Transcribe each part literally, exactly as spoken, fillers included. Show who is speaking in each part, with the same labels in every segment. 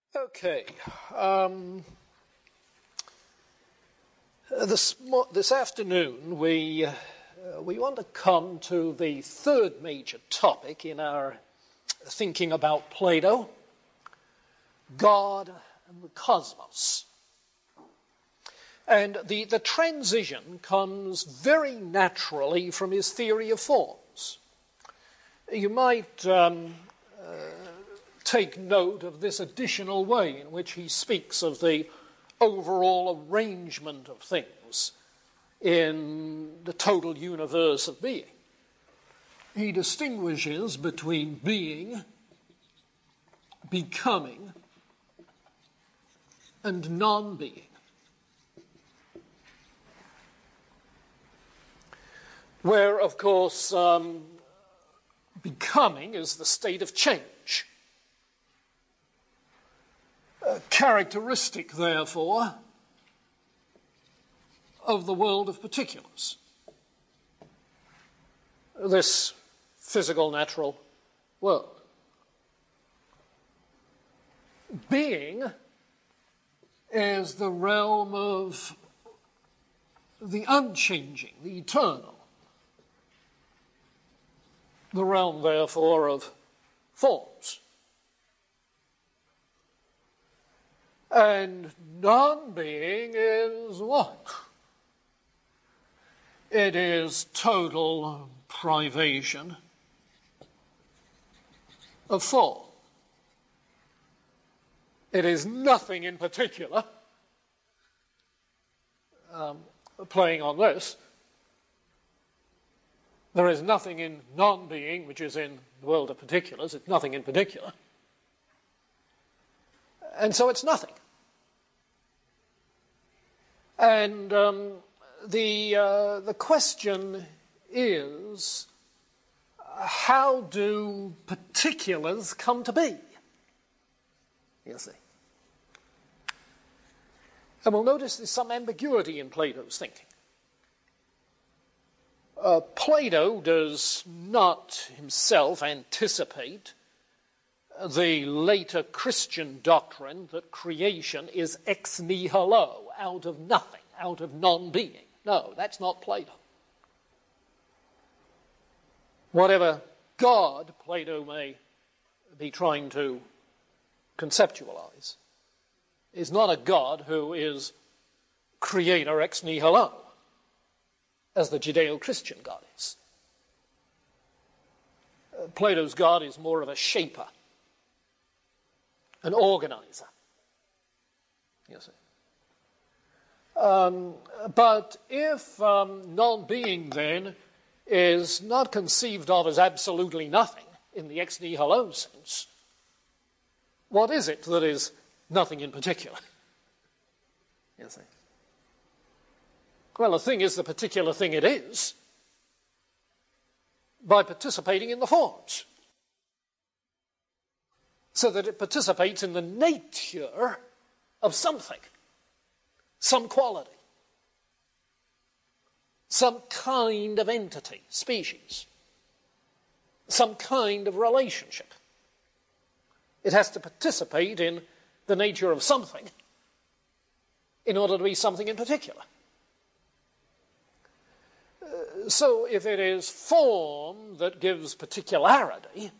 Speaker 1: Okay. Um, this mo- this afternoon we uh, we want to come to the third major topic in our thinking about Plato: God and the cosmos. And the, the transition comes very naturally from his theory of forms. You might um, uh, take note of this additional way in which he speaks of the overall arrangement of things in the total universe of being. He distinguishes between being, becoming, and non-being. Where, of course, um, becoming is the state of change. A characteristic, therefore, of the world of particulars. This physical, natural world. Being is the realm of the unchanging, the eternal. The realm, therefore, of forms. And non-being is what? It is total privation of form. It is nothing in particular, um, playing on this. There is nothing in non-being which is in the world of particulars. It's nothing in particular. And so it's nothing. And um, the, uh, the question is, how do particulars come to be? You see. And we'll notice there's some ambiguity in Plato's thinking. Uh, Plato does not himself anticipate the later Christian doctrine that creation is ex nihilo, out of nothing, out of non-being. No, that's not Plato. Whatever God Plato may be trying to conceptualize is not a God who is creator ex nihilo, as the Judeo-Christian God is. Uh, Plato's God is more of a shaper, an organizer, you see. Um, but if um, non-being, then, is not conceived of as absolutely nothing in the ex nihilo sense, what is it that is nothing in particular? You see. Well, the thing is the particular thing it is by participating in the forms, so that it participates in the nature of something, some quality, some kind of entity, species, some kind of relationship. It has to participate in the nature of something in order to be something in particular. So if it is form that gives particularity,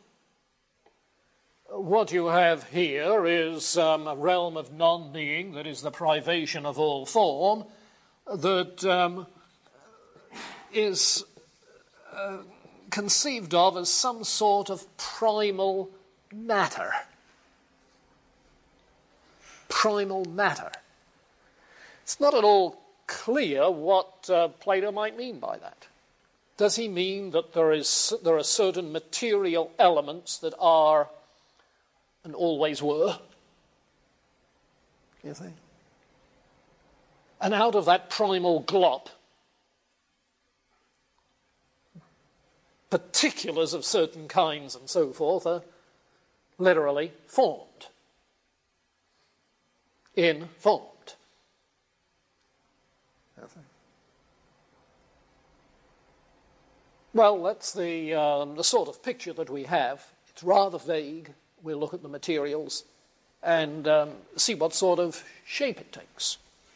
Speaker 1: what you have here is um, a realm of non-being that is the privation of all form, that um, is uh, conceived of as some sort of primal matter. Primal matter. It's not at all clear what uh, Plato might mean by that. Does he mean that there is there are certain material elements that are and always were? You think? And out of that primal glop, particulars of certain kinds and so forth are literally formed, informed. Well, that's the, um, the sort of picture that we have. It's rather vague. We'll look at the materials and um, see what sort of shape it takes.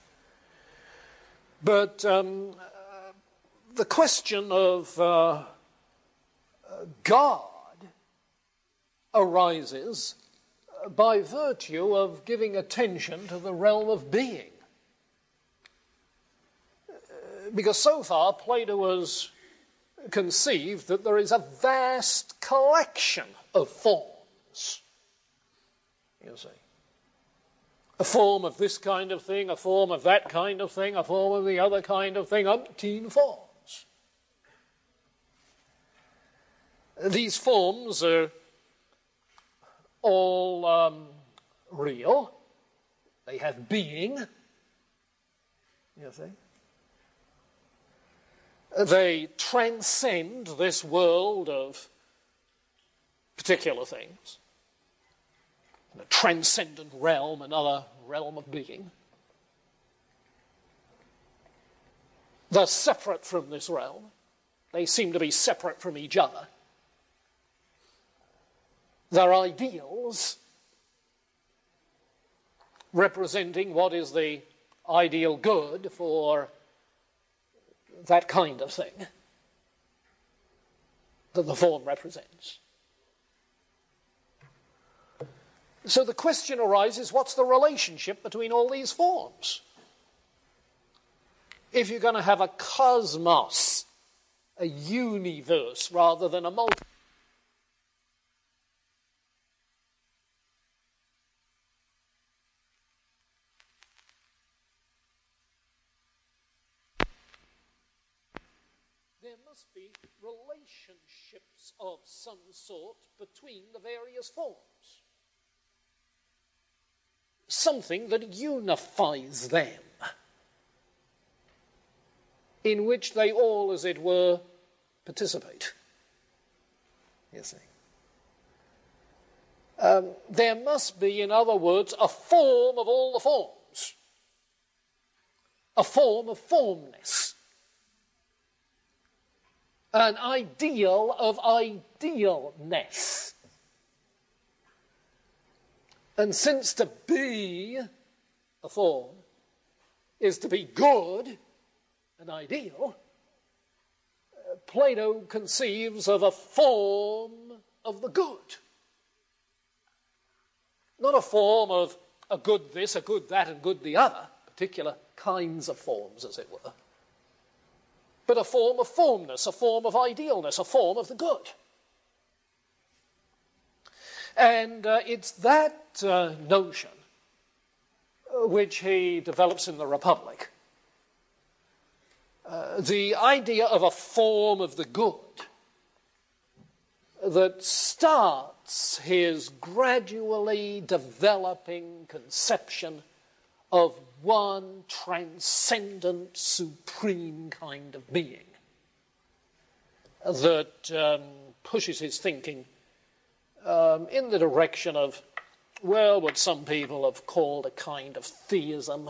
Speaker 1: But um, uh, the question of uh, uh, God arises by virtue of giving attention to the realm of being. Because so far, Plato has conceived that there is a vast collection of forms, you see. A form of this kind of thing, a form of that kind of thing, a form of the other kind of thing, umpteen forms. These forms are all um, real. They have being, you see. They transcend this world of particular things. A transcendent realm, another realm of being. They're separate from this realm. They seem to be separate from each other. They're ideals representing what is the ideal good for that kind of thing that the form represents. So the question arises, what's the relationship between all these forms? If you're going to have a cosmos, a universe, rather than a multi, there must be relationships of some sort between the various forms. Something that unifies them, in which they all, as it were, participate. You see. Um, there must be, in other words, a form of all the forms. A form of formness. An ideal of idealness. And since to be a form is to be good, an ideal, uh, Plato conceives of a form of the good. Not a form of a good this, a good that, and good the other, particular kinds of forms, as it were, but a form of formness, a form of idealness, a form of the good. And uh, it's that uh, notion uh, which he develops in the Republic. Uh, the idea of a form of the good that starts his gradually developing conception of one transcendent, supreme kind of being that um, pushes his thinking Um, in the direction of, well, what some people have called a kind of theism.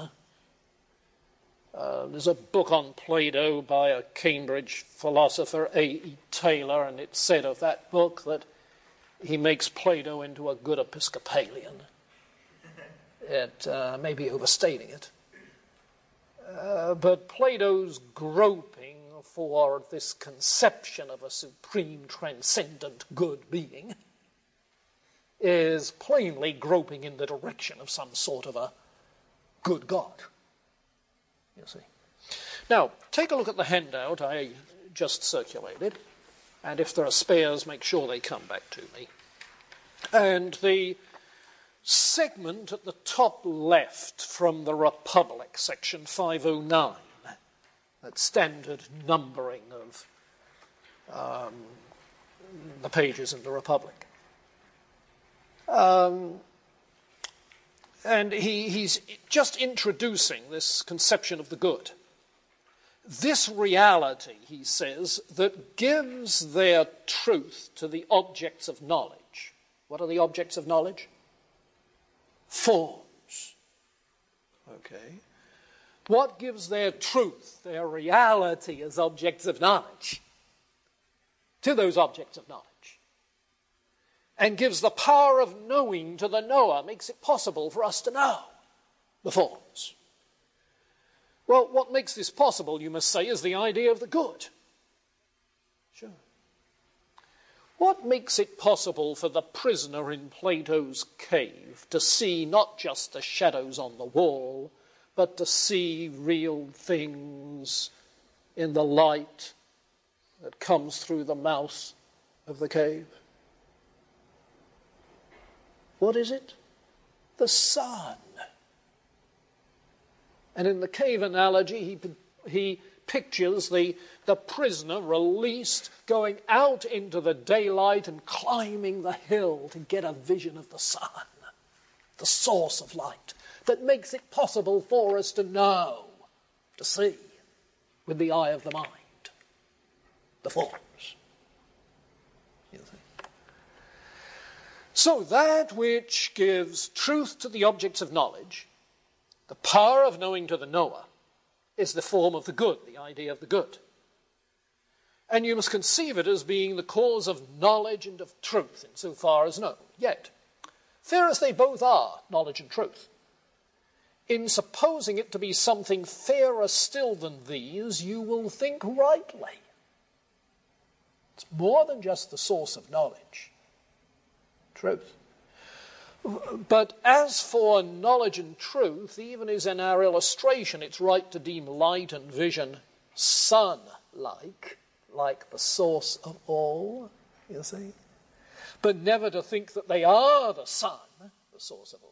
Speaker 1: Uh, there's a book on Plato by a Cambridge philosopher, A E Taylor, and it's said of that book that he makes Plato into a good Episcopalian. It uh, may be overstating it. Uh, but Plato's groping for this conception of a supreme, transcendent good being is plainly groping in the direction of some sort of a good God, you see. Now, take a look at the handout I just circulated, and if there are spares, make sure they come back to me. And the segment at the top left from the Republic, section five oh nine, that standard numbering of um, the pages in the Republic. Um, and he, he's just introducing this conception of the good. This reality, he says, that gives their truth to the objects of knowledge. What are the objects of knowledge? Forms. Okay. What gives their truth, their reality as objects of knowledge to those objects of knowledge? and gives the power of knowing to the knower, makes it possible for us to know the forms. Well, what makes this possible, you must say, is the idea of the good. Sure. What makes it possible for the prisoner in Plato's cave to see not just the shadows on the wall, but to see real things in the light that comes through the mouth of the cave? What is it? The sun. And in the cave analogy, he, he pictures the, the prisoner released, going out into the daylight and climbing the hill to get a vision of the sun, the source of light, that makes it possible for us to know, to see, with the eye of the mind, the forms. You see? So that which gives truth to the objects of knowledge, the power of knowing to the knower, is the form of the good, the idea of the good. And you must conceive it as being the cause of knowledge and of truth insofar as known. Yet, fair as they both are, knowledge and truth, in supposing it to be something fairer still than these, you will think rightly. It's more than just the source of knowledge, truth. But as for knowledge and truth, even as in our illustration, it's right to deem light and vision sun-like, like the source of all, you see. But never to think that they are the sun, the source of all.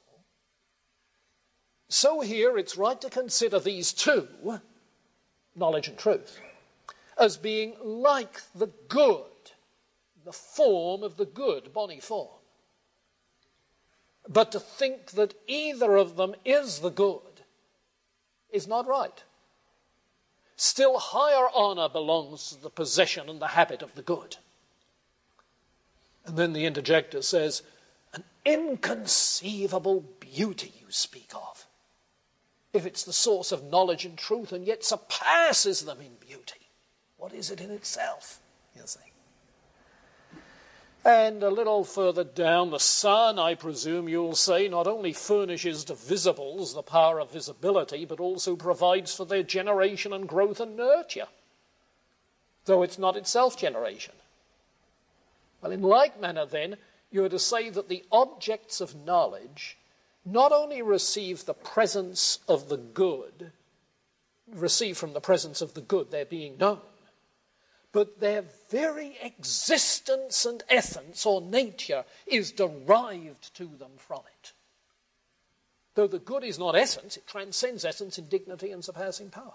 Speaker 1: So here it's right to consider these two, knowledge and truth, as being like the good, the form of the good, body form. But to think that either of them is the good is not right. Still higher honor belongs to the possession and the habit of the good. And then the interjector says, an inconceivable beauty you speak of, if it's the source of knowledge and truth and yet surpasses them in beauty. What is it in itself, you see? And a little further down, the sun, I presume you'll say, not only furnishes to visibles the power of visibility, but also provides for their generation and growth and nurture, though it's not itself generation. Well, in like manner, then, you are to say that the objects of knowledge not only receive the presence of the good, receive from the presence of the good their being known, but their very existence and essence or nature is derived to them from it. Though the good is not essence, it transcends essence in dignity and surpassing power.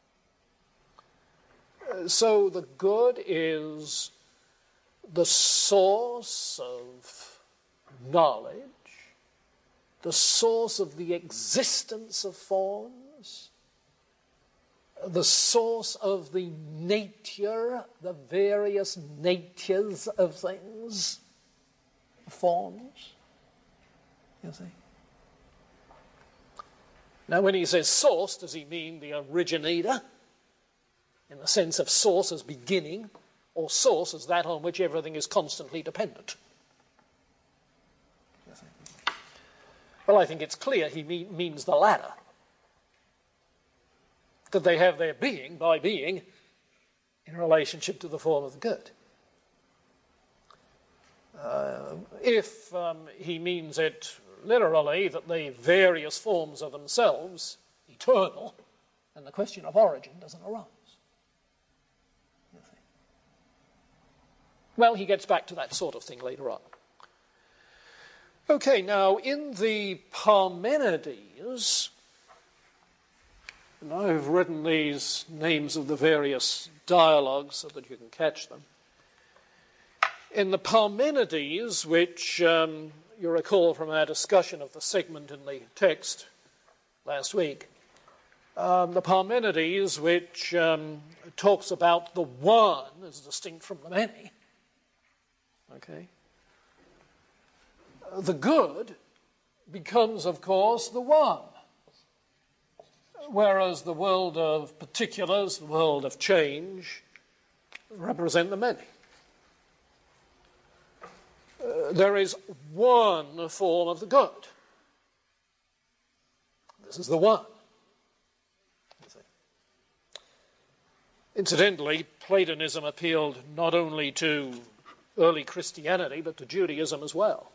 Speaker 1: Uh, so the good is the source of knowledge, the source of the existence of forms, the source of the nature, the various natures of things, forms, you see. Now, when he says source, does he mean the originator, in the sense of source as beginning, or source as that on which everything is constantly dependent? You see. Well, I think it's clear he mean, means the latter. That they have their being by being in relationship to the form of the good. Uh, if um, he means it literally, that the various forms are themselves eternal, then the question of origin doesn't arise. You see. Well, he gets back to that sort of thing later on. Okay, now in the Parmenides, and I've written these names of the various dialogues so that you can catch them. In the Parmenides, which um, you recall from our discussion of the segment in the text last week, um, the Parmenides, which um, talks about the one as distinct from the many, okay, the good becomes, of course, the one. Whereas the world of particulars, the world of change, represent the many. uh, there is one form of the good. This is the one. Incidentally, Platonism appealed not only to early Christianity, but to Judaism as well.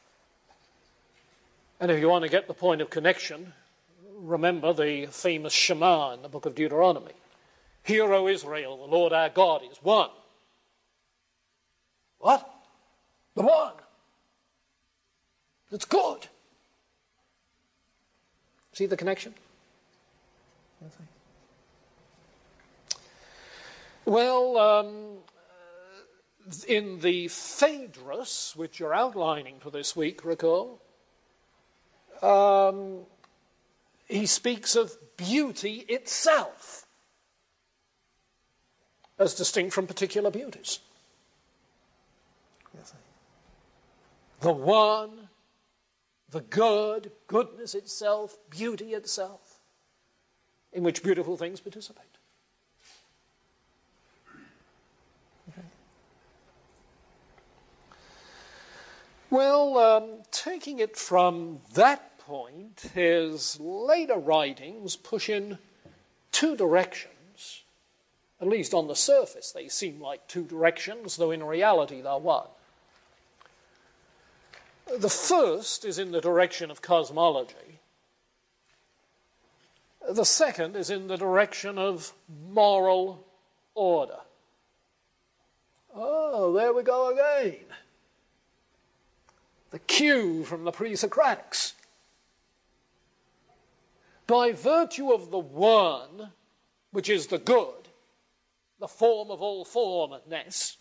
Speaker 1: And if you want to get the point of connection, remember the famous Shema in the book of Deuteronomy. Hear, O Israel, the Lord our God is one. What? The one. It's good. See the connection? Well, um, in the Phaedrus, which you're outlining for this week, recall, um, he speaks of beauty itself as distinct from particular beauties. The one, the good, goodness itself, beauty itself, in which beautiful things participate. Okay. Well, um, taking it from that point, his later writings push in two directions. At least on the surface, they seem like two directions, though in reality they're one. The first is in the direction of cosmology. The second is in the direction of moral order. Oh, there we go again. The cue from the pre-Socratics. By virtue of the one, which is the good, the form of all formness,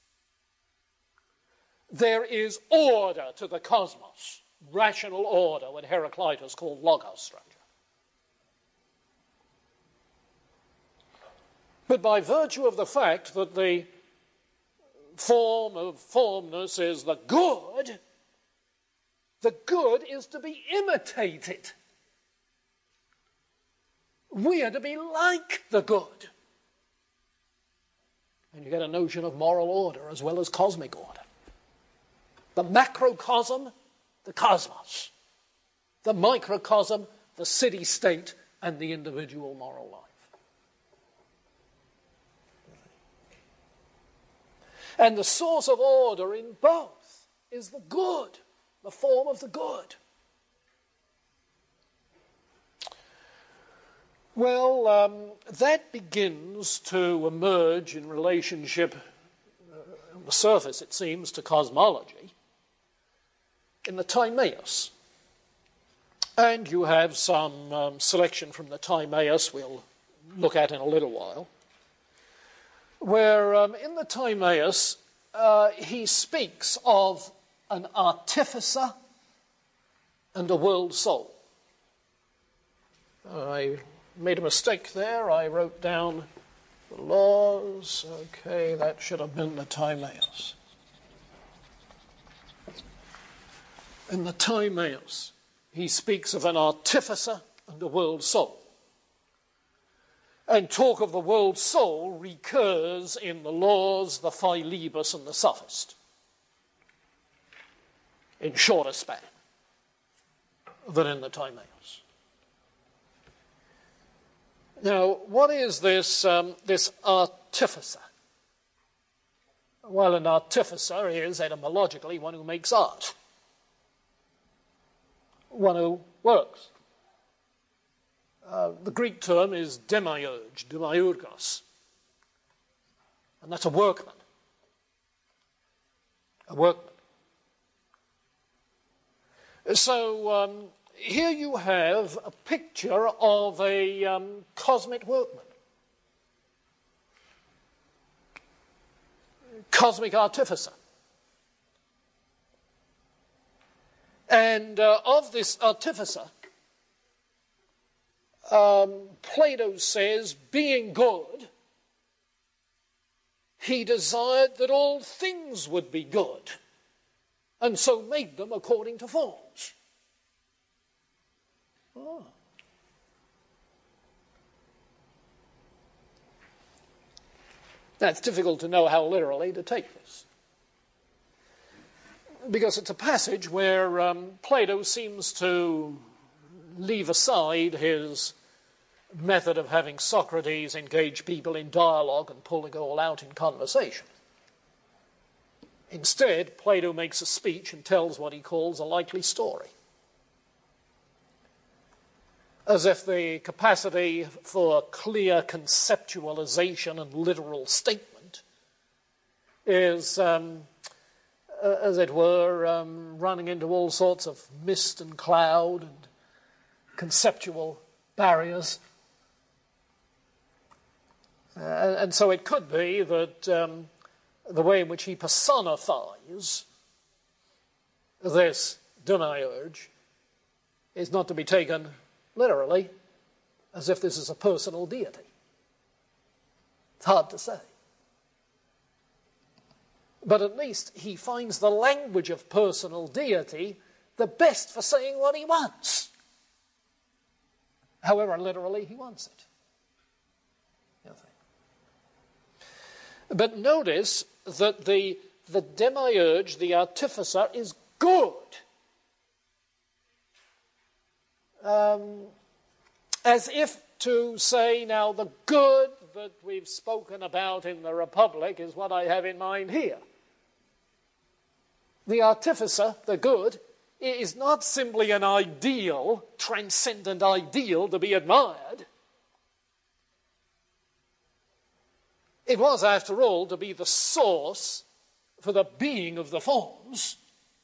Speaker 1: there is order to the cosmos, rational order, what Heraclitus called logos structure. But by virtue of the fact that the form of formness is the good, the good is to be imitated. We are to be like the good. And you get a notion of moral order as well as cosmic order. The macrocosm, the cosmos. The microcosm, the city-state, and the individual moral life. And the source of order in both is the good, the form of the good. Well, um, that begins to emerge in relationship, uh, on the surface it seems, to cosmology, in the Timaeus. And you have some um, selection from the Timaeus we'll look at in a little while, where um, in the Timaeus uh, he speaks of an artificer and a world soul. I made a mistake there. I wrote down the laws. Okay, that should have been the Timaeus. In the Timaeus, he speaks of an artificer and a world soul. And talk of the world soul recurs in the laws, the Philebus, and the Sophist, in shorter span than in the Timaeus. Now, what is this, um, this artificer? Well, an artificer is, etymologically, one who makes art. One who works. Uh, the Greek term is demiurge, demiurgos. And that's a workman. A workman. So um, here you have a picture of a um, cosmic workman. Cosmic artificer. And uh, of this artificer, um, Plato says, being good, he desired that all things would be good, and so made them according to forms. Oh. Now, it's difficult to know how literally to take this. because it's a passage where um, Plato seems to leave aside his method of having Socrates engage people in dialogue and pull it all out in conversation. Instead, Plato makes a speech and tells what he calls a likely story, as if the capacity for clear conceptualization and literal statement is, um, uh, as it were, um, running into all sorts of mist and cloud and conceptual barriers. Uh, and so it could be that um, the way in which he personifies this demiurge is not to be taken literally, as if this is a personal deity. It's hard to say. But at least he finds the language of personal deity the best for saying what he wants, however literally he wants it. But notice that the, the demiurge, the artificer, is good. Um, as if to say, now the good that we've spoken about in the Republic is what I have in mind here. The artificer, the good, is not simply an ideal, transcendent ideal to be admired. It was, after all, to be the source for the being of the forms.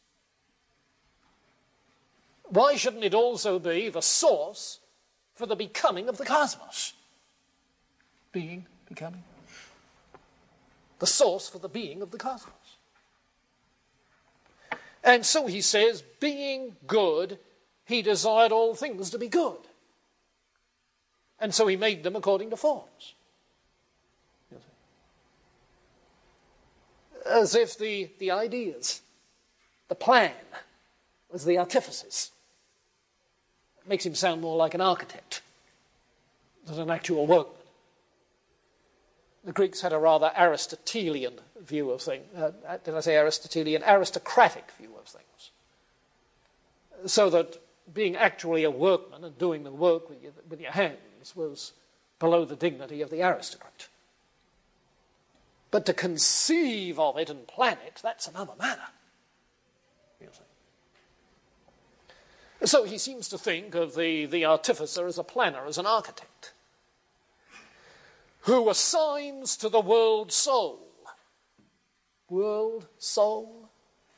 Speaker 1: Why shouldn't it also be the source for the becoming of the cosmos? Being, becoming. The source for the being of the cosmos. And so he says, being good, he desired all things to be good. And so he made them according to forms. As if the, the ideas, the plan, was the artifices. It makes him sound more like an architect than an actual workman. The Greeks had a rather Aristotelian view of things. Uh, did I say Aristotelian? Aristocratic view of things. So that being actually a workman and doing the work with your, with your hands was below the dignity of the aristocrat. But to conceive of it and plan it, that's another matter. So he seems to think of the, the artificer as a planner, as an architect, who assigns to the world soul. World, soul.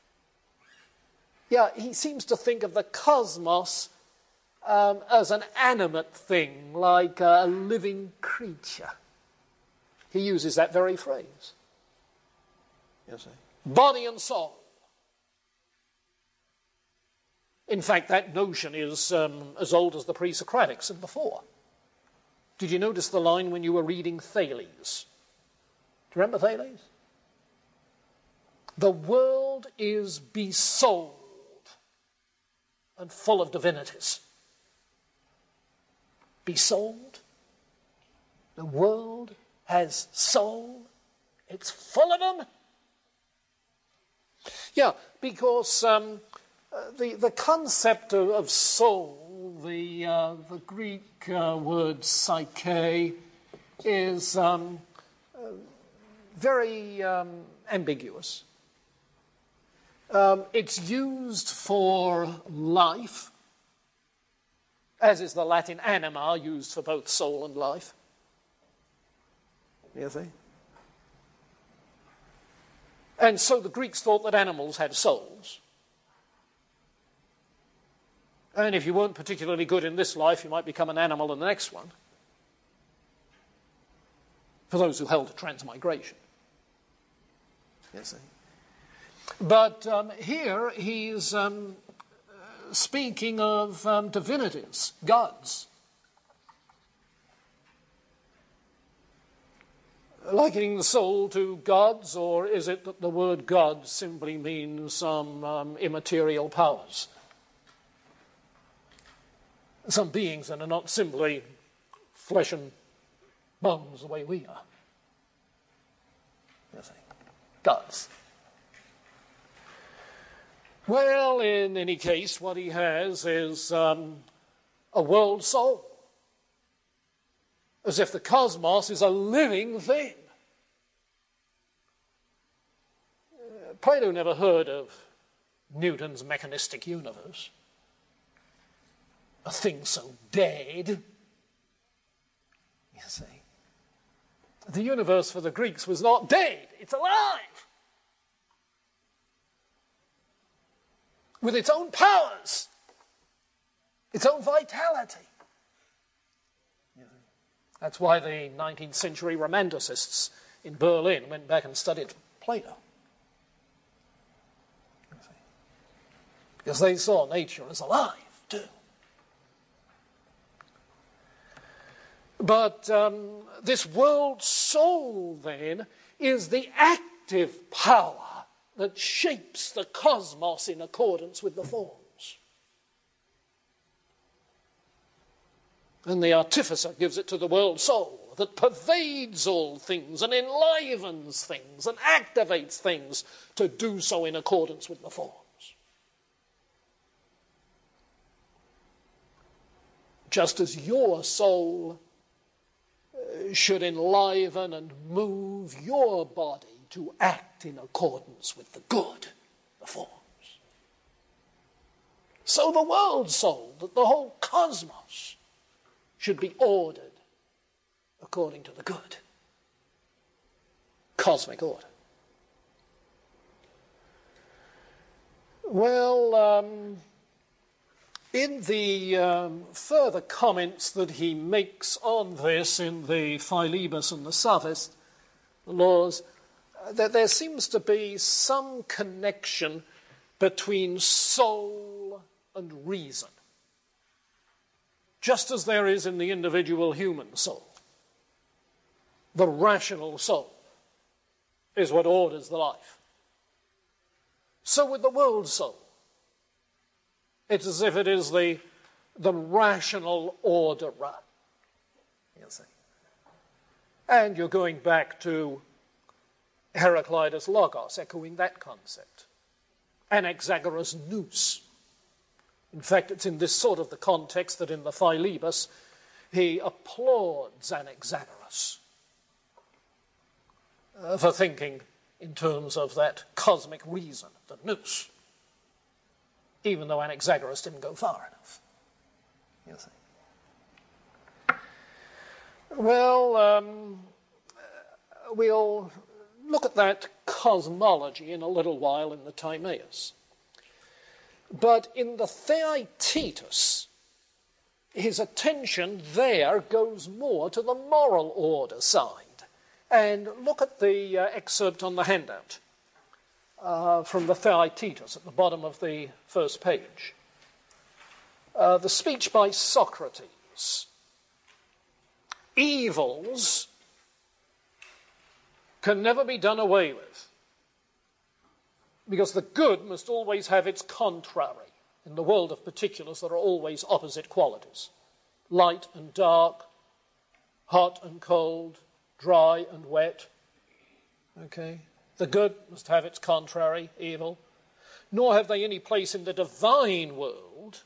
Speaker 1: Yeah, he seems to think of the cosmos um, as an animate thing, like a living creature. He uses that very phrase. You see? Body and soul. In fact, that notion is um, as old as the pre-Socratics and before. Did you notice the line when you were reading Thales? Do you remember Thales? The world is besouled and full of divinities. Besouled? The world has soul. It's full of them. Yeah, because um, uh, the the concept of, of soul, the uh, the Greek uh, word psyche, is um, uh, very um, ambiguous. Um, it's used for life, as is the Latin anima, used for both soul and life. You see? And so the Greeks thought that animals had souls. And if you weren't particularly good in this life, you might become an animal in the next one. For those who held to transmigration. You see? But um, here he's um, speaking of um, divinities, gods. Likening the soul to gods, or is it that the word God simply means some um, immaterial powers? Some beings that are not simply flesh and bones the way we are. You see, gods. Well, in any case, what he has is um, a world soul, as if the cosmos is a living thing. Uh, Plato never heard of Newton's mechanistic universe, a thing so dead. You see, the universe for the Greeks was not dead, it's alive, with its own powers, its own vitality. That's why the nineteenth century Romanticists in Berlin went back and studied Plato. Because they saw nature as alive too. But um, this world soul, then, is the active power that shapes the cosmos in accordance with the forms. And the artificer gives it to the world soul that pervades all things and enlivens things and activates things to do so in accordance with the forms. Just as your soul should enliven and move your body to act in accordance with the good, the forms. So the world soul, that the whole cosmos should be ordered according to the good, cosmic order. Well, um, in the um, further comments that he makes on this in the Philebus and the Sophist, the laws, uh, that there seems to be some connection between soul and reason, just as there is in the individual human soul. The rational soul is what orders the life. So with the world soul, it's as if it is the, the rational orderer, you see. And you're going back to Heraclitus Logos, echoing that concept. Anaxagoras nous. In fact, it's in this sort of the context that in the Philebus, he applauds Anaxagoras uh, for thinking in terms of that cosmic reason, the nous, even though Anaxagoras didn't go far enough. You see. Well, um, we'll look at that cosmology in a little while in the Timaeus. But in the Theaetetus, his attention there goes more to the moral order side. And look at the uh, excerpt on the handout uh, from the Theaetetus at the bottom of the first page. Uh, the speech by Socrates. Evils can never be done away with, because the good must always have its contrary. In the world of particulars, there are always opposite qualities. Light and dark, hot and cold, dry and wet. Okay? The good must have its contrary, evil. Nor have they any place in the divine world,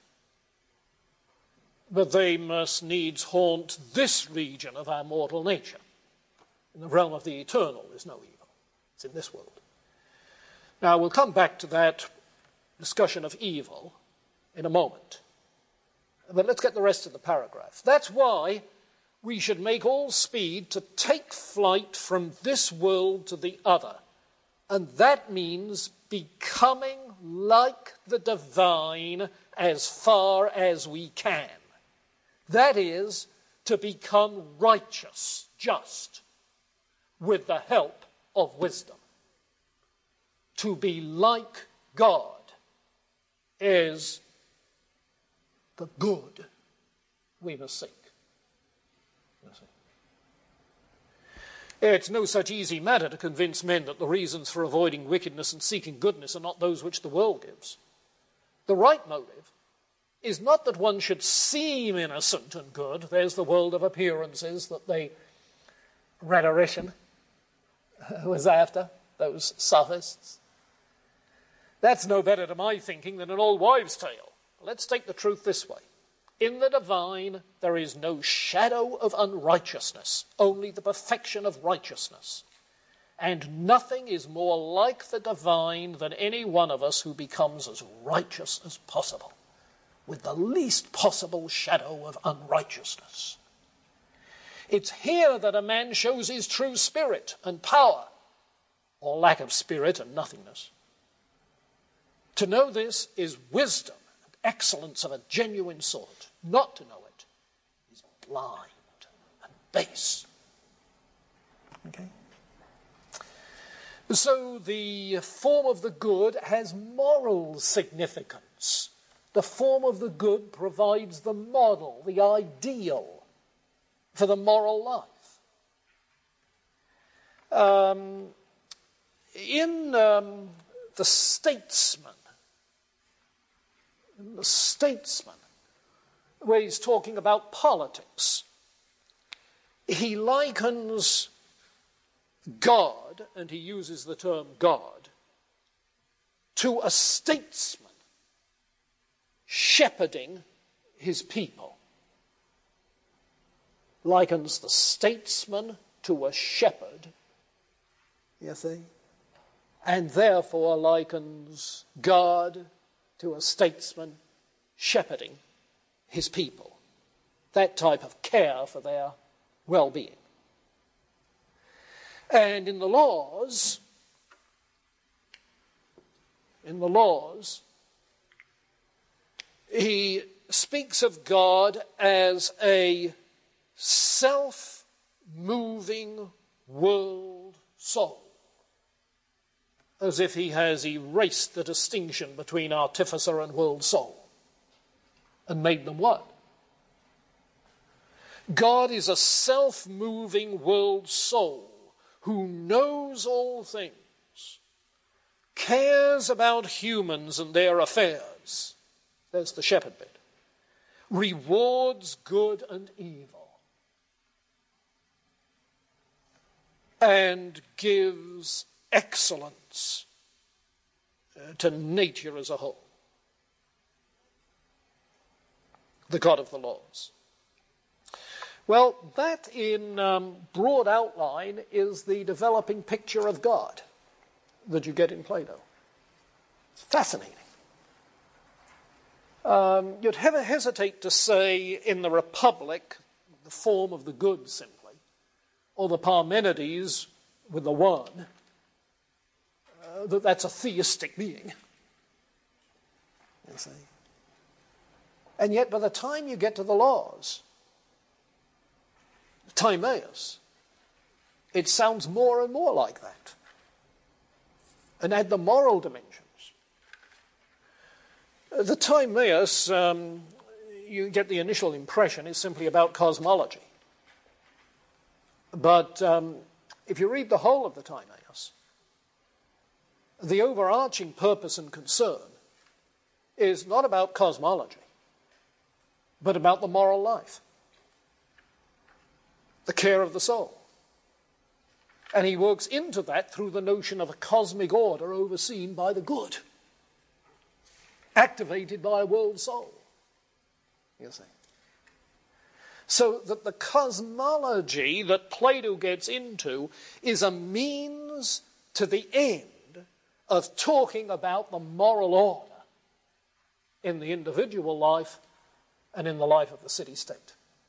Speaker 1: but they must needs haunt this region of our mortal nature. In the realm of the eternal, there's no evil. It's in this world. Now, we'll come back to that discussion of evil in a moment. But let's get the rest of the paragraph. That's why we should make all speed to take flight from this world to the other. And that means becoming like the divine as far as we can. That is, to become righteous, just, with the help of wisdom. To be like God is the good we must seek. It's no such easy matter to convince men that the reasons for avoiding wickedness and seeking goodness are not those which the world gives. The right motive is not that one should seem innocent and good. There's the world of appearances that the rhetorician was after, those sophists. That's no better to my thinking than an old wives' tale. Let's take the truth this way. In the divine, there is no shadow of unrighteousness, only the perfection of righteousness. And nothing is more like the divine than any one of us who becomes as righteous as possible, with the least possible shadow of unrighteousness. It's here that a man shows his true spirit and power, or lack of spirit and nothingness. To know this is wisdom and excellence of a genuine sort. Not to know it is blind and base. Okay? So the form of the good has moral significance. The form of the good provides the model, the ideal for the moral life. Um, in um, The Statesman, in The Statesman, where he's talking about politics, he likens God, and he uses the term God, to a statesman shepherding his people. Likens the statesman to a shepherd, you see, and therefore likens God to a statesman shepherding his people. That type of care for their well-being. And in the laws, in the laws, he speaks of God as a self-moving world soul, as if he has erased the distinction between artificer and world soul and made them one. God is a self-moving world soul who knows all things, cares about humans and their affairs. There's the shepherd bit. Rewards good and evil, and gives excellence uh, to nature as a whole. The God of the laws. Well, that in um, broad outline is the developing picture of God that you get in Plato. It's fascinating. Um, you'd ever hesitate to say in the Republic, the form of the good simply, or the Parmenides with the one, uh, that that's a theistic being. You see. And yet by the time you get to the laws, Timaeus, it sounds more and more like that. And add the moral dimensions. The Timaeus, um, you get the initial impression, is simply about cosmology. But um, if you read the whole of the Timaeus, the overarching purpose and concern is not about cosmology, but about the moral life, the care of the soul. And he works into that through the notion of a cosmic order overseen by the good, activated by a world soul, you see. So that the cosmology that Plato gets into is a means to the end of talking about the moral order in the individual life and in the life of the city-state.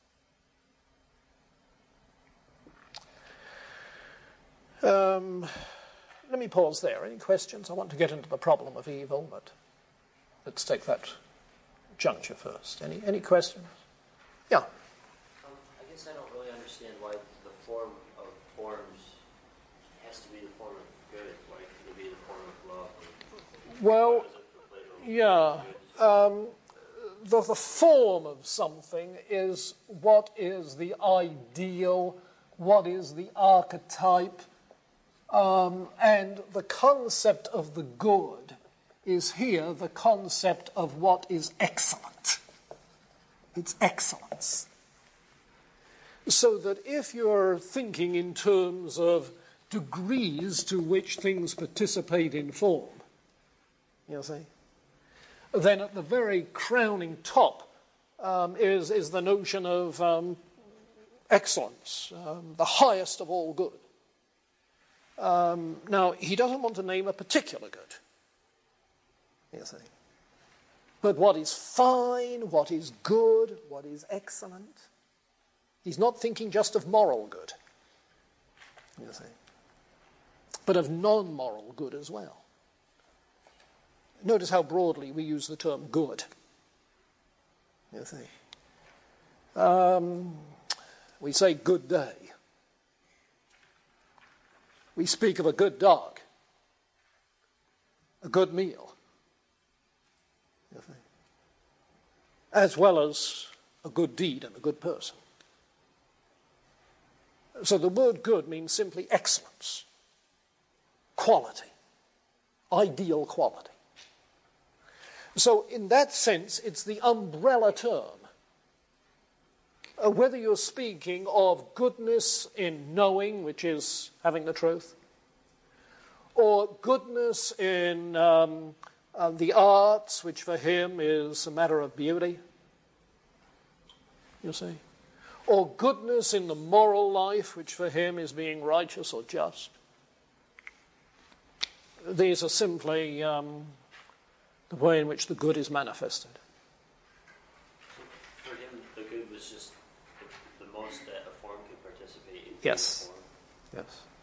Speaker 1: Um, let me pause there. Any questions? I want to get into the problem of evil, but let's take that juncture first. Any any questions? Yeah.
Speaker 2: Um, I guess I don't really understand why the form of forms has to be the form of good. Why can't it be the form of love?
Speaker 1: Well, yeah. Um, the, the form of something is what is the ideal, what is the archetype, um, and the concept of the good is here the concept of what is excellent. It's excellence. So that if you're thinking in terms of degrees to which things participate in form, you see. Then at the very crowning top um, is, is the notion of um, excellence, um, the highest of all good. Um, now, he doesn't want to name a particular good, you see. But what is fine, what is good, what is excellent. He's not thinking just of moral good, you see, but of non-moral good as well. Notice how broadly we use the term good, you see. Um, we say good day. We speak of a good dog, a good meal, you see, as well as a good deed and a good person. So the word good means simply excellence, quality, ideal quality. So in that sense, it's the umbrella term. Uh, whether you're speaking of goodness in knowing, which is having the truth, or goodness in um, uh, the arts, which for him is a matter of beauty, you see, or goodness in the moral life, which for him is being righteous or just. These are simply um, the way in which the good is manifested.
Speaker 2: For him, the good was just the, the most that a form could participate in.
Speaker 1: Yes. Yes.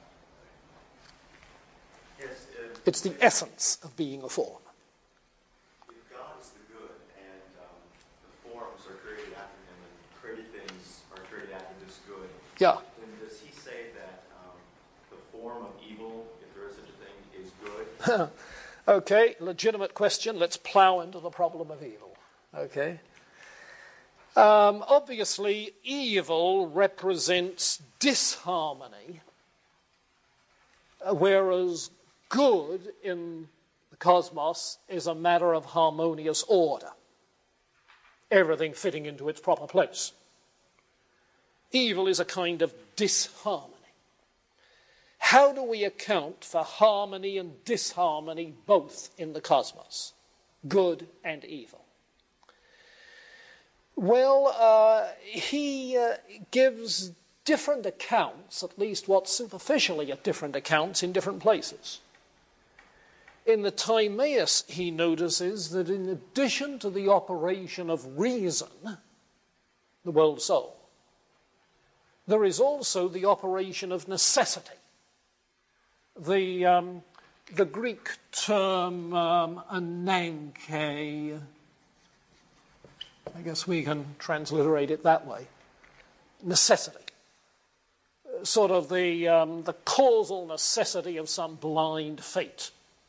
Speaker 3: Yes. Uh,
Speaker 1: it's the essence of being a form.
Speaker 3: If God is the good, and um, the forms are created after him, and created things are created after this good,
Speaker 1: yeah.
Speaker 3: then does he say that um, the form of evil, if there is such a thing, is good?
Speaker 1: Okay, legitimate question. Let's plow into the problem of evil. Okay. Um, obviously, evil represents disharmony, whereas good in the cosmos is a matter of harmonious order, everything fitting into its proper place. Evil is a kind of disharmony. How do we account for harmony and disharmony both in the cosmos, good and evil? Well, uh, he uh, gives different accounts, at least what superficially are different accounts in different places. In the Timaeus, he notices that in addition to the operation of reason, the world soul, there is also the operation of necessity. The, um, the Greek term um, ananke, I guess we can transliterate it that way, necessity. Sort of the, um, the causal necessity of some blind fate.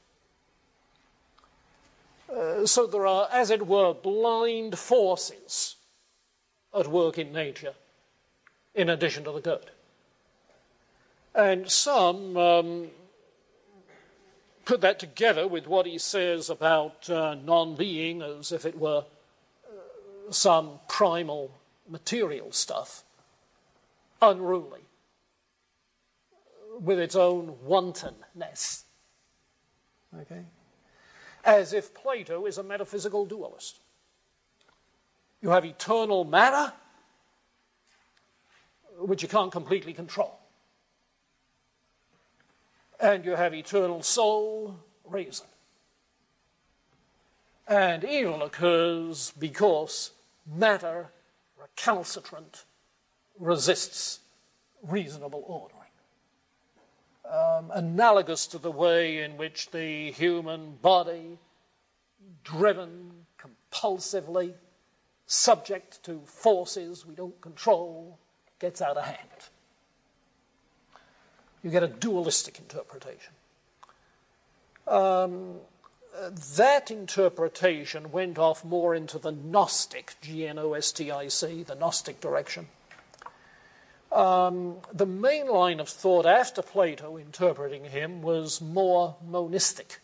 Speaker 1: Uh, so there are, as it were, blind forces at work in nature, in addition to the good. And some um, put that together with what he says about uh, non-being as if it were uh, some primal material stuff, unruly, with its own wantonness. Okay? As if Plato is a metaphysical dualist. You have eternal matter, which you can't completely control. And you have eternal soul, reason. And evil occurs because matter, recalcitrant, resists reasonable ordering. Um, analogous to the way in which the human body, driven compulsively, subject to forces we don't control, gets out of hand. You get a dualistic interpretation. Um, that interpretation went off more into the Gnostic, G N O S T I C, the Gnostic direction. Um, the main line of thought after Plato interpreting him was more monistic,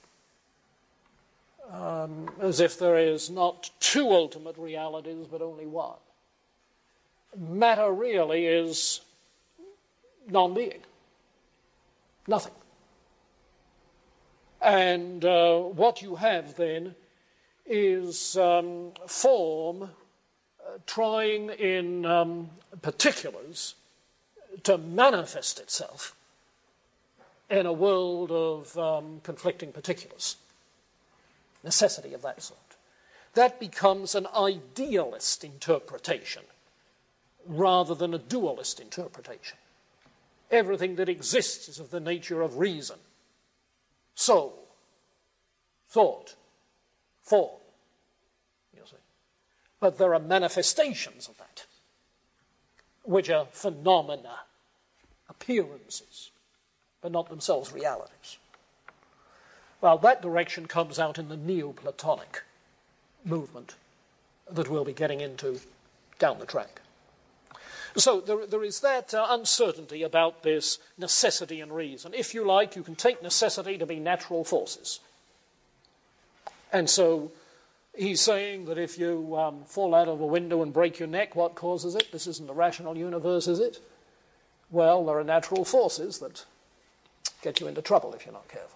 Speaker 1: um, as if there is not two ultimate realities, but only one. Matter really is non-being. Nothing. And uh, what you have then is um, form uh, trying in um, particulars to manifest itself in a world of um, conflicting particulars. Necessity of that sort. That becomes an idealist interpretation rather than a dualist interpretation. Everything that exists is of the nature of reason, soul, thought, form, you see. But there are manifestations of that, which are phenomena, appearances, but not themselves realities. Well, that direction comes out in the Neoplatonic movement that we'll be getting into down the track. So there, there is that uh, uncertainty about this necessity and reason. If you like, you can take necessity to be natural forces. And so he's saying that if you um, fall out of a window and break your neck, what causes it? This isn't a rational universe, is it? Well, there are natural forces that get you into trouble if you're not careful.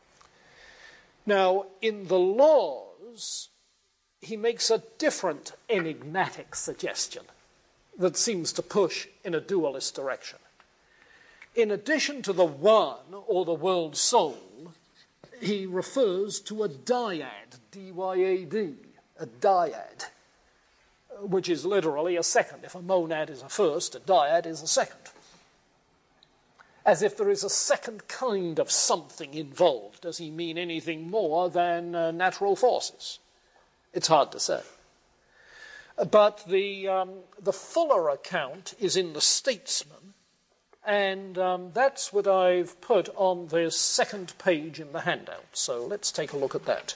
Speaker 1: Now, in the laws, he makes a different enigmatic suggestion that seems to push in a dualist direction. In addition to the one, or the world soul, he refers to a dyad, D Y A D, a dyad, which is literally a second. If a monad is a first, a dyad is a second. As if there is a second kind of something involved. Does he mean anything more than uh, natural forces? It's hard to say. But the, um, the fuller account is in the Statesman, and um, that's what I've put on the second page in the handout. So let's take a look at that.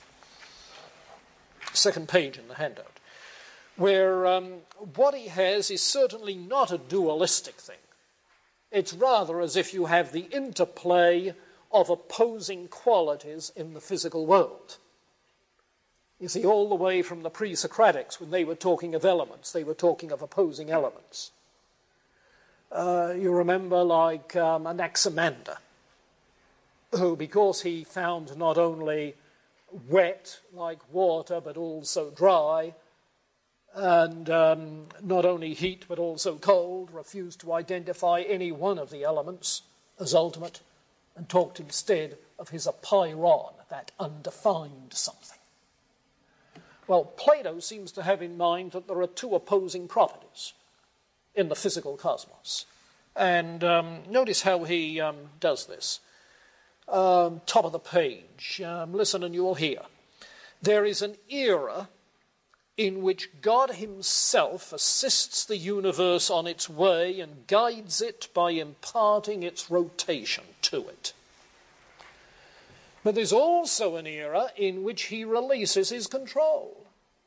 Speaker 1: Second page in the handout, where um, what he has is certainly not a dualistic thing. It's rather as if you have the interplay of opposing qualities in the physical world. You see, all the way from the pre-Socratics, when they were talking of elements, they were talking of opposing elements. Uh, you remember like um, Anaximander, who, because he found not only wet like water, but also dry, and um, not only heat, but also cold, refused to identify any one of the elements as ultimate, and talked instead of his apeiron, that undefined something. Well, Plato seems to have in mind that there are two opposing properties in the physical cosmos. And um, notice how he um, does this. Um, top of the page. Um, listen and you will hear. There is an era in which God himself assists the universe on its way and guides it by imparting its rotation to it. But there's also an era in which he releases his control.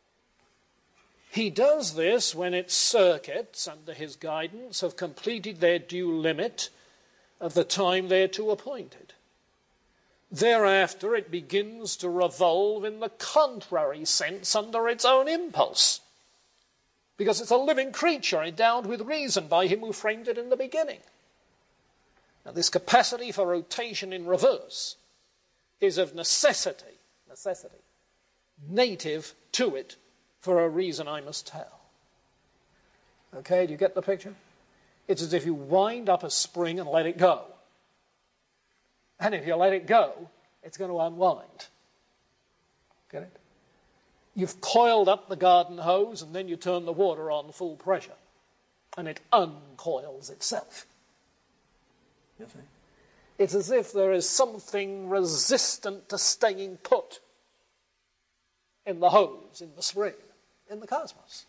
Speaker 1: He does this when its circuits, under his guidance, have completed their due limit of the time thereto appointed. Thereafter, it begins to revolve in the contrary sense under its own impulse, because it's a living creature endowed with reason by him who framed it in the beginning. Now, this capacity for rotation in reverse is of necessity, necessity, native to it for a reason I must tell. Okay, do you get the picture? It's as if you wind up a spring and let it go. And if you let it go, it's going to unwind. Get it? You've coiled up the garden hose and then you turn the water on full pressure and it uncoils itself. You see? It's as if there is something resistant to staying put in the hose, in the spring, in the cosmos.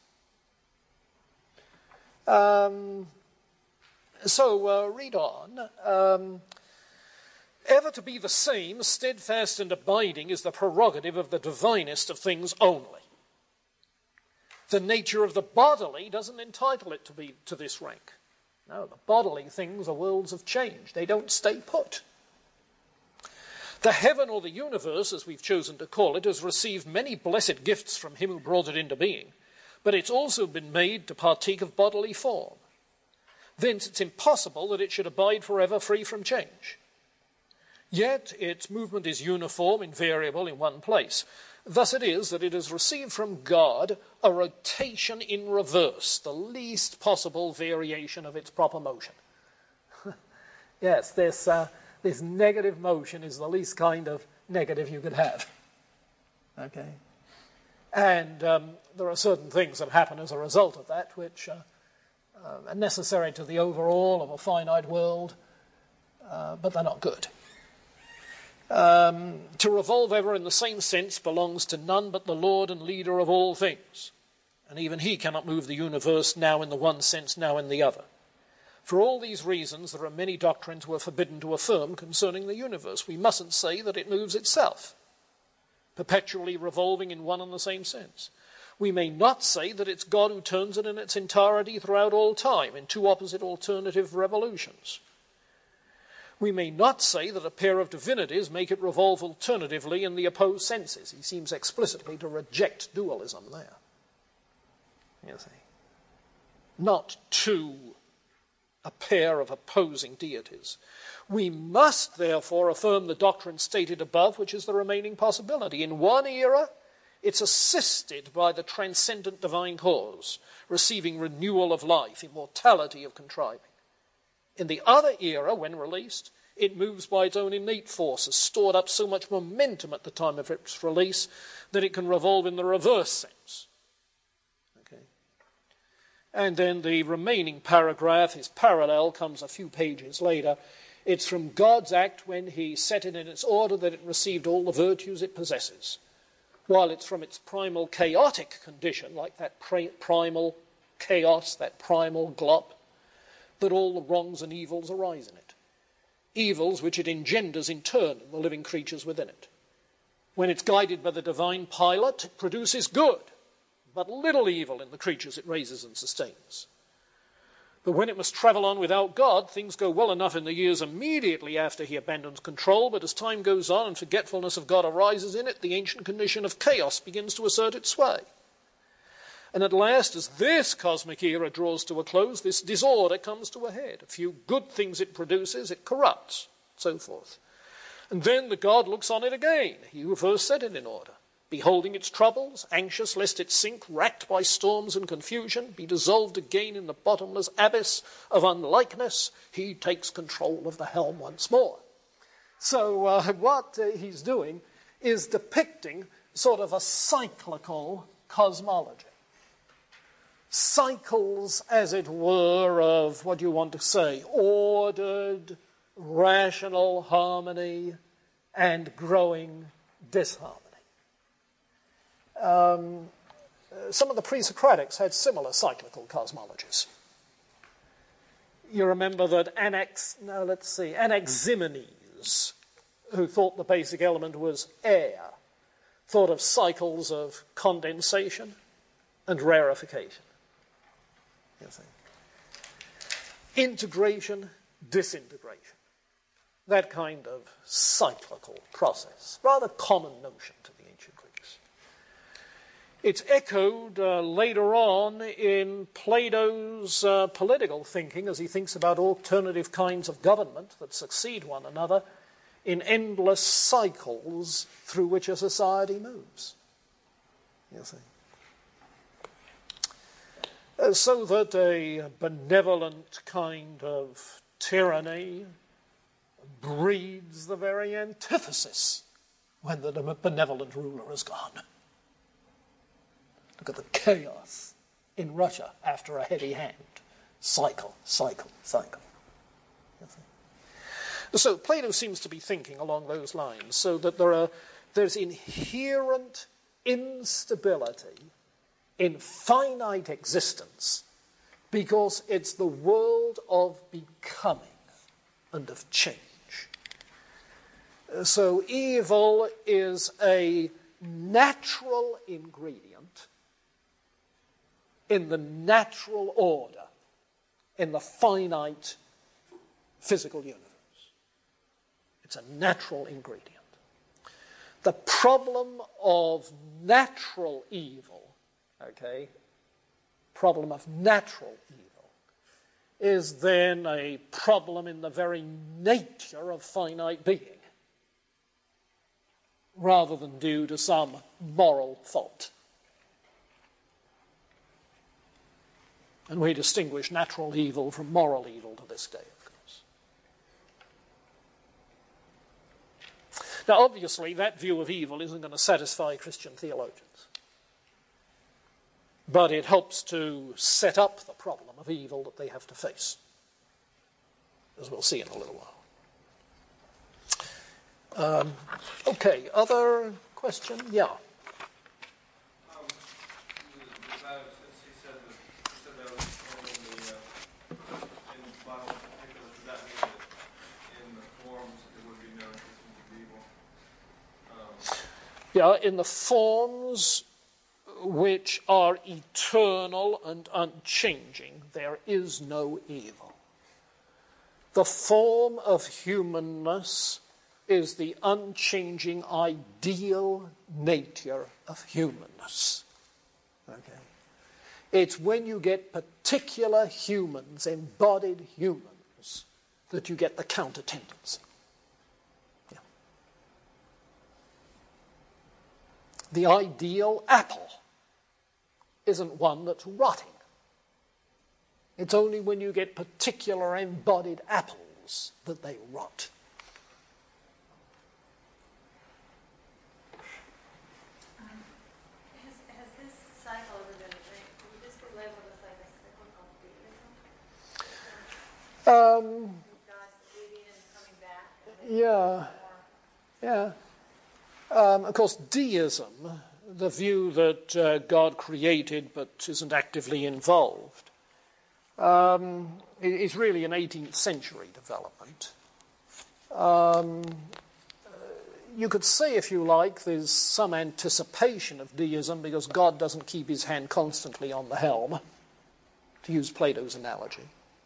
Speaker 1: Um, so, uh, read on. Um, Ever to be the same, steadfast and abiding, is the prerogative of the divinest of things only. The nature of the bodily doesn't entitle it to be to this rank. No, the bodily things are worlds of change. They don't stay put. The heaven or the universe, as we've chosen to call it, has received many blessed gifts from him who brought it into being, but it's also been made to partake of bodily form. Thence it's impossible that it should abide forever free from change. Yet its movement is uniform, invariable in one place. Thus it is that it has received from God a rotation in reverse, the least possible variation of its proper motion. Yes, this, uh, this negative motion is the least kind of negative you could have. Okay? And um, there are certain things that happen as a result of that which uh, uh, are necessary to the overall of a finite world, uh, but they're not good. Um, to revolve ever in the same sense belongs to none but the Lord and leader of all things. And even he cannot move the universe now in the one sense, now in the other. For all these reasons, there are many doctrines we're forbidden to affirm concerning the universe. We mustn't say that it moves itself, perpetually revolving in one and the same sense. We may not say that it's God who turns it in its entirety throughout all time, in two opposite alternative revolutions. We may not say that a pair of divinities make it revolve alternatively in the opposed senses. He seems explicitly to reject dualism there. You see. Not two, a pair of opposing deities. We must, therefore, affirm the doctrine stated above, which is the remaining possibility. In one era, it's assisted by the transcendent divine cause, receiving renewal of life, immortality of contriving. In the other era, when released, it moves by its own innate forces, stored up so much momentum at the time of its release that it can revolve in the reverse sense. Okay. And then the remaining paragraph, his parallel, comes a few pages later. It's from God's act when he set it in its order that it received all the virtues it possesses, while it's from its primal chaotic condition, like that primal chaos, that primal glop, that all the wrongs and evils arise in it. Evils which it engenders in turn in the living creatures within it. When it's guided by the divine pilot, it produces good, but little evil in the creatures it raises and sustains. But when it must travel on without God, things go well enough in the years immediately after he abandons control, but as time goes on and forgetfulness of God arises in it, the ancient condition of chaos begins to assert its sway. And at last, as this cosmic era draws to a close, this disorder comes to a head. A few good things it produces, it corrupts, so forth. And then the God looks on it again, he who first set it in order, beholding its troubles, anxious lest it sink, racked by storms and confusion, be dissolved again in the bottomless abyss of unlikeness, he takes control of the helm once more. So uh, what uh, he's doing is depicting sort of a cyclical cosmology. Cycles, as it were, of, what do you want to say, ordered, rational harmony and growing disharmony. Um, some of the pre-Socratics had similar cyclical cosmologies. You remember that Anax, no, let's see, Anaximenes, who thought the basic element was air, thought of cycles of condensation and rarefication. You see. Integration, disintegration. That kind of cyclical process. Rather common notion to the ancient Greeks. It's echoed uh, later on in Plato's uh, political thinking as he thinks about alternative kinds of government that succeed one another in endless cycles through which a society moves. You see. Uh, so that a benevolent kind of tyranny breeds the very antithesis when the benevolent ruler is gone. Look at the chaos in Russia after a heavy hand. Cycle, cycle, cycle. So Plato seems to be thinking along those lines, so that there are there's inherent instability in finite existence because it's the world of becoming and of change. So evil is a natural ingredient in the natural order, in the finite physical universe. It's a natural ingredient. The problem of natural evil, okay, problem of natural evil, is then a problem in the very nature of finite being. rather than due to some moral fault. And we distinguish natural evil from moral evil to this day, of course. Now, obviously, that view of evil isn't going to satisfy Christian theologians. But it helps to set up the problem of evil that they have to face, as we'll see in a little while. Um, okay, other question? Yeah.
Speaker 4: Um, does that, since he said that, he said that was only in the, uh, in the Bible in particular, does that mean that in the forms it would be no systems of evil? Um,
Speaker 1: Yeah, in the forms which are eternal and unchanging, there is no evil. The form of humanness is the unchanging ideal nature of humanness. Okay? It's when you get particular humans, embodied humans, that you get the counter tendency. Yeah. The ideal apple isn't one that's rotting. It's only when you get particular embodied apples that they rot.
Speaker 5: Um, has, has this cycle ever been, would this be labeled as like a cyclical deism?
Speaker 1: Um,
Speaker 5: God's leaving and coming back? And then
Speaker 1: yeah, yeah. Um, of course, deism, the view that uh, God created but isn't actively involved, um, is really an eighteenth century development. Um, you could say, if you like, there's some anticipation of deism because God doesn't keep his hand constantly on the helm, to use Plato's analogy.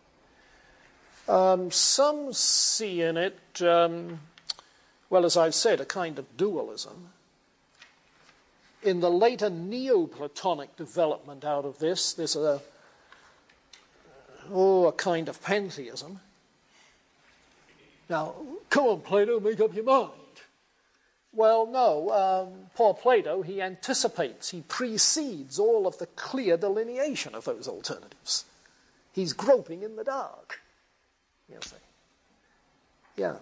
Speaker 1: Um, some see in it, um, well, as I've said, a kind of dualism. In the later Neoplatonic development out of this, there's a, oh, a kind of pantheism. Now, come on, Plato, make up your mind. Well, no, um, poor Plato, he anticipates, he precedes all of the clear delineation of those alternatives. He's groping in the dark. You see. Yeah.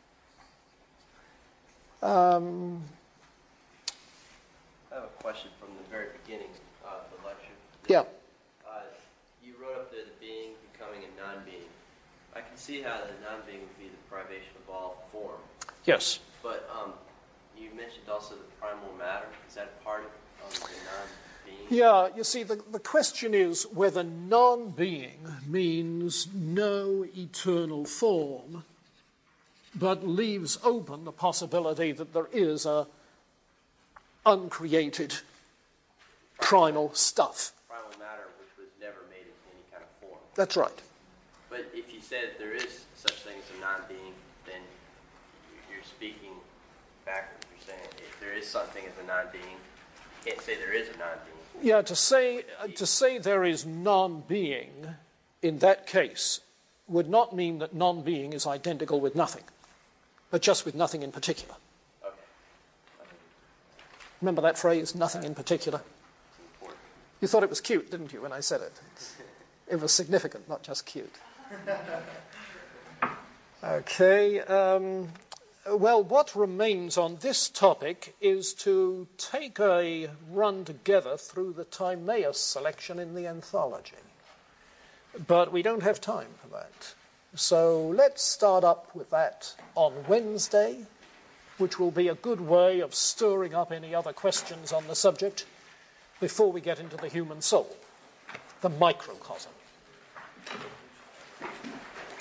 Speaker 1: Um,
Speaker 2: I have a question from the very beginning of the lecture.
Speaker 1: yeah.
Speaker 2: Uh, you wrote up there the being becoming a non-being. I can see how the non-being would be the privation of all form.
Speaker 1: Yes.
Speaker 2: But um, you mentioned also the primal matter. Is that part of um, the non-being?
Speaker 1: Yeah, you see, the, the question is whether non-being means no eternal form, but leaves open the possibility that there is a uncreated primal stuff.
Speaker 2: Primal matter, which was never made into any kind of form.
Speaker 1: That's right.
Speaker 2: But if you said there is such thing as a non-being, then you're speaking backwards. You're saying if there is something as a non-being, you can't say there is a non-being.
Speaker 1: Yeah, to say, uh, to say there is non-being in that case would not mean that non-being is identical with nothing, but just with nothing in particular.
Speaker 2: Okay.
Speaker 1: Remember that phrase, nothing in particular?
Speaker 2: It's important.
Speaker 1: You thought it was cute, didn't you, when I said it? It was significant, not just cute. Okay. Um, well, what remains on this topic is to take a run together through the Timaeus selection in the anthology. But we don't have time for that. So let's start up with that on Wednesday, which will be a good way of stirring up any other questions on the subject before we get into the human soul, the microcosm.